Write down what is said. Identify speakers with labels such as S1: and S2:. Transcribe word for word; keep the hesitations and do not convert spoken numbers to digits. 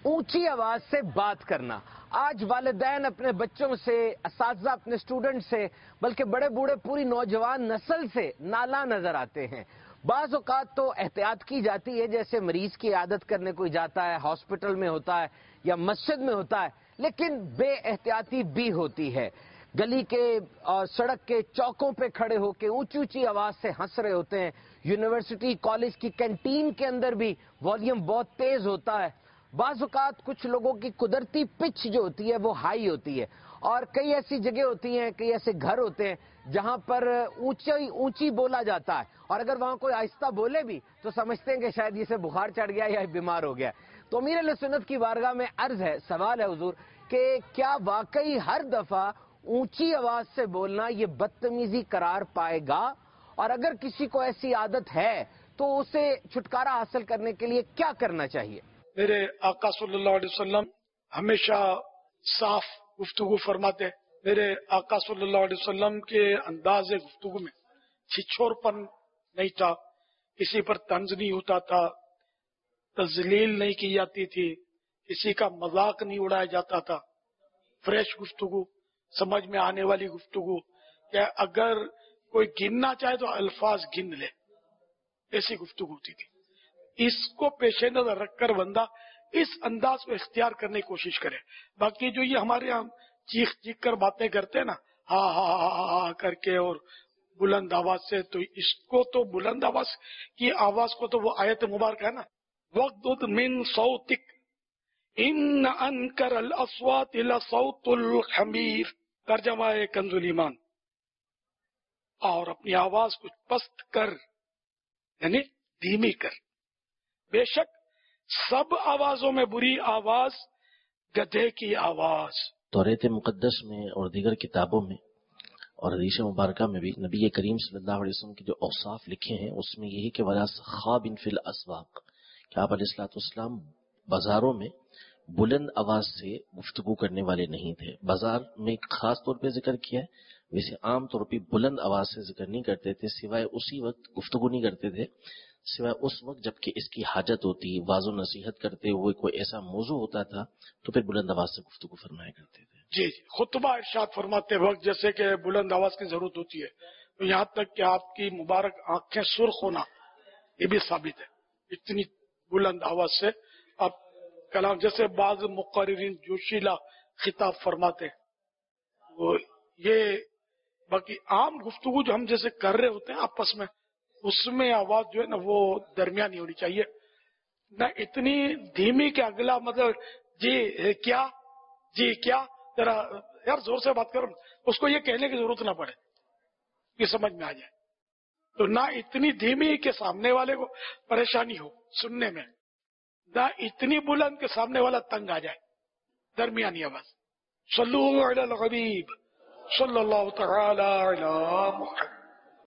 S1: اونچی آواز سے بات کرنا. آج والدین اپنے بچوں سے، اساتذہ اپنے اسٹوڈنٹ سے، بلکہ بڑے بوڑھے پوری نوجوان نسل سے نالاں نظر آتے ہیں. بعض اوقات تو احتیاط کی جاتی ہے، جیسے مریض کی عیادت کرنے کوئی جاتا ہے، ہاسپٹل میں ہوتا ہے یا مسجد میں ہوتا ہے، لیکن بے احتیاطی بھی ہوتی ہے. گلی کے اور سڑک کے چوکوں پہ کھڑے ہو کے اونچی اونچی آواز سے ہنس رہے ہوتے ہیں. یونیورسٹی کالج کی کینٹین کے اندر بھی والیوم بہت تیز ہوتا ہے. بعض اوقات کچھ لوگوں کی قدرتی پچ جو ہوتی ہے وہ ہائی ہوتی ہے، اور کئی ایسی جگہ ہوتی ہیں، کئی ایسے گھر ہوتے ہیں جہاں پر اونچی اونچی بولا جاتا ہے، اور اگر وہاں کوئی آہستہ بولے بھی تو سمجھتے ہیں کہ شاید اسے بخار چڑھ گیا یا بیمار ہو گیا. تو امیر اہل سنت کی بارگاہ میں عرض ہے، سوال ہے حضور کہ کیا واقعی ہر دفعہ اونچی آواز سے بولنا یہ بدتمیزی قرار پائے گا، اور اگر کسی کو ایسی عادت ہے تو اسے چھٹکارا حاصل کرنے کے لیے کیا کرنا چاہیے؟
S2: میرے آقا صلی اللہ علیہ وسلم ہمیشہ صاف گفتگو فرماتے. میرے آقا صلی اللہ علیہ وسلم کے انداز گفتگو میں چھچور پن نہیں تھا، کسی پر طنز نہیں ہوتا تھا، تذلیل نہیں کی جاتی تھی، کسی کا مذاق نہیں اڑایا جاتا تھا. فریش گفتگو، سمجھ میں آنے والی گفتگو، کہ اگر کوئی گننا چاہے تو الفاظ گن لے، ایسی گفتگو ہوتی تھی. اس کو پیش نظر رکھ کر بندہ اس انداز کو اختیار کرنے کی کوشش کرے. باقی جو یہ ہمارے یہاں چیخ چیخ کر باتیں کرتے ہیں نا، ہا ہا ہا ہا کر کے اور بلند آواز سے، تو اس کو تو بلند آواز کی آواز کو تو وہ آیت مبارک ہے نا، وَغْضُضْ مِنْ صَوْتِكَ إِنَّ أَنْكَرَ الْأَصْوَاتِ لَصَوْتُ الْحَمِيرِ. ترجمہ ہے کنز الایمان. اور اپنی آواز کو پست کر، یعنی دھیمی کر. بے شک سب آوازوں میں بری آواز گدھے کی آواز.
S3: توریت مقدس میں اور دیگر کتابوں میں اور حدیث مبارکہ میں بھی نبی کریم صلی اللہ علیہ وسلم کے جو اوصاف لکھے ہیں اس میں یہی کہ ولا خاب فی الاسواق، کہ آپ علیہ الصلوۃ والسلام بازاروں میں بلند آواز سے گفتگو کرنے والے نہیں تھے. بازار میں خاص طور پہ ذکر کیا ہے، ویسے عام طور پہ بلند آواز سے ذکر نہیں کرتے تھے، سوائے اسی وقت گفتگو نہیں کرتے تھے سوائے اس وقت جب کہ اس کی حاجت ہوتی، واعظ و نصیحت کرتے ہوئے کوئی ایسا موضوع ہوتا تھا تو پھر بلند آواز سے گفتگو فرمایا کرتے تھے.
S2: جی جی خطبہ ارشاد فرماتے وقت جیسے کہ بلند آواز کی ضرورت ہوتی ہے، تو یہاں تک کہ آپ کی مبارک آنکھیں سرخ ہونا یہ بھی ثابت ہے. اتنی بلند آواز سے آپ کلام، جیسے بعض مقررین جوشیلا خطاب فرماتے ہیں، وہ یہ باقی عام گفتگو جو ہم جیسے کر رہے ہوتے ہیں آپس میں، اس میں آواز جو ہے نا وہ درمیانی ہونی چاہیے، نہ اتنی دھیمی کہ اگلا مطلب جی کیا جی کیا ذرا یار زور سے بات کرو، اس کو یہ کہنے کی ضرورت نہ پڑے، یہ سمجھ میں آ جائے. تو نہ اتنی دھیمی کہ سامنے والے کو پریشانی ہو سننے میں، نہ اتنی بلند کہ سامنے والا تنگ آ جائے، درمیانی آواز. صلو علی الحبیب صلی اللہ تعالی علی محمد.